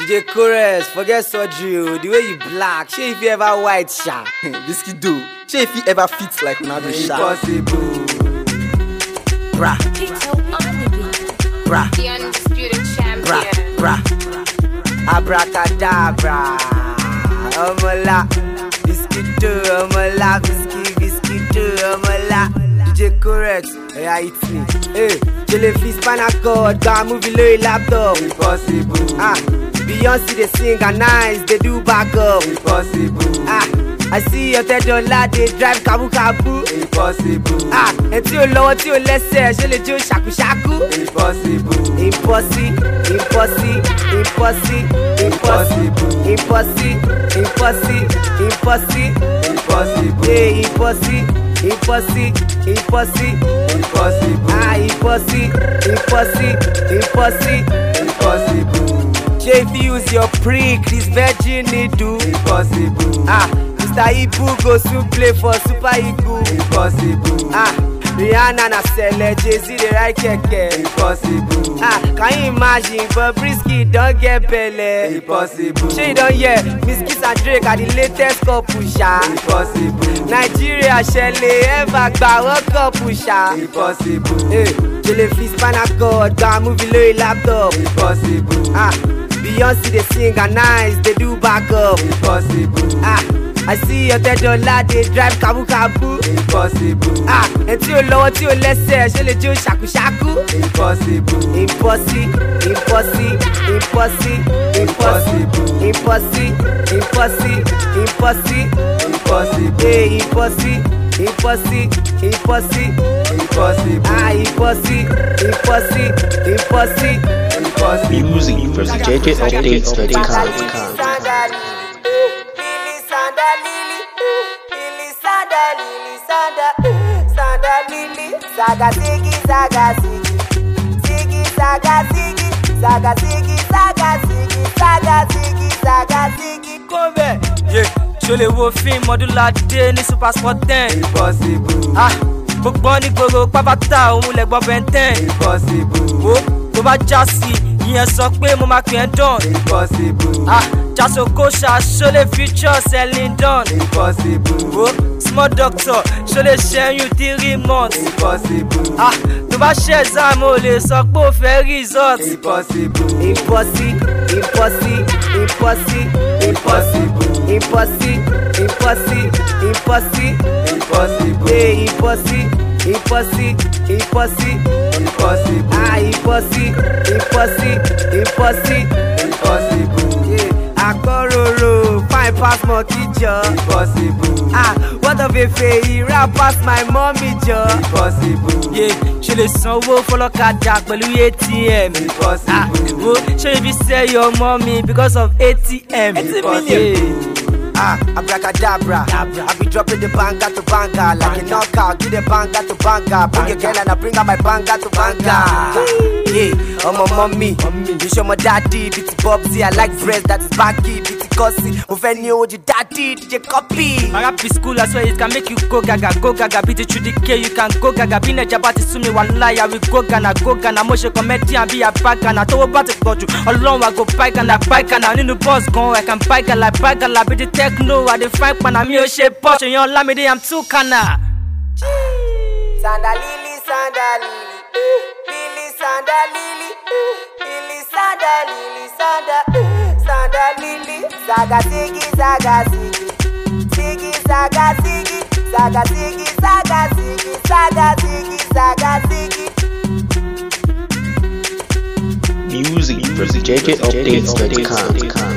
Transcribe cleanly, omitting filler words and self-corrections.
DJ Chorus, forget surgery. The way you black, shey if you ever white sha. Whiskey do. Shey if you ever fit like Ronaldo sha. Impossible. Bra, bra, The undisputed bra, champion. bra. Abracadabra. Omola. Biscuito, omola. Biscuito, omola. DJ Chorus, yeah, it's me. Hey, Jellyfish Panacot, got a movie low laptop. Impossible. Beyonce they sing and nice, they do back up. Impossible. I see your $10 they drive kabu kabu. Impossible. And tí o lọ́wọ́ tí o lẹ́sẹ̀ ṣe lè jó ṣàkú ṣàkú. Impossible. Impossible. Impossible. Impossible. Impossible. Impossible. Impossible. Impossible. Yeah, impossible. Impossible. Impossible. Impossible. Impossible. Impossible. Impossible. Ṣé if you use your prick, this virgin need do? Impossible. Mr. Ibu go soon play for Super Eagle. Impossible. Rihanna na sell Jay-Z the right keke. Impossible. Can you imagine Bobrisky don't get belle? Impossible. She don't hear Miss Kiss and Drake are the latest couple sha. Impossible. Nigeria shele ever gba World Cup sha. Impossible. Hey, Jellyfish Panacot, got a movie low laptop. Impossible. Beyonce they sing and nice, they do back up. Impossible. I see your $10 they drive kabu kabu. Impossible. And tí o lọ́wọ́ tí o lẹ́sẹ̀ ṣe lè jó ṣàkú ṣàkú. Impossible. Impossible. Impossible. Impossible. Impossible. Impossible. Impossible. Impossible. Hey, impossible. Impossible. Impossible. Impossible. Impossible. Impossible. Impossible. Music from JJUpdates.com. Saga sigi, saga sigi, sigi saga sigi, saga sigi, saga sigi, saga sigi, saga sigi. Come yeah, ṣo lè wo fíìmù Ọdúnládé ní Super Sport 10. Impossible. Gbogbo ní gbogbo pápátá òun lè gbọ́ Ben 10. Impossible. Wo tó bá já sí ìyẹn sọ pé mo máa pè é dán. Impossible. Jaso Kosha ṣo lè feature Celine Dion. Impossible. Wo small doctor ṣo lè ṣẹ́yún 3 months. Impossible. Tó bá ṣe exam o lè sọ pé o fẹ́ result. Impossible. Impossible. Impossible. Impossible. Impossible. Impossible. Impossible. Impossible. Impossible. Hey, impossible. Impossible. Impossible. Impossible. Impossible. Impossible. Impossible. Impossible. Akororo, fine pass monkey jaw. Impossible. What of a fey, rap pass my mommy jaw. Impossible. Yeah, ṣe lè sanwó fọlọ́kadà pẹ̀lú ATM. Impossible. Ṣe if you sell your mommy because of ATM. Impossible. Abracadabra. I be dropping the banga to banga like a knockout. Give the banga to banga. Bring your girl and I bring out my banga to banga. Yeah, I'm a mommy. You show my daddy. Bitty Bobsy, I like breast that is baggy. Bitty Cossi, Uveni Oji daddy. DJ copy. My rap is school, I swear it can make you go gaga. Go gaga, beat it through the K, you can go gaga. Be Nejabati Sumi, one lie, I will go gana. Go gana, Moshe comedian, be a bagana. Tow about it, got you. Alone, I go bike and I bike and I need the boss go. I can bike and I bike and I be the techno. I the fight when I'm your shape, posh and your lamide, I'm too canna. Sanda lily, sanda lily, lily, sanda lily, lily, sanda lily, sanda lily, saga sigi, saga sigi, sigi, saga sigi, saga sigi, saga sigi, saga sigi, saga sigi. Music from JJUpdates.com.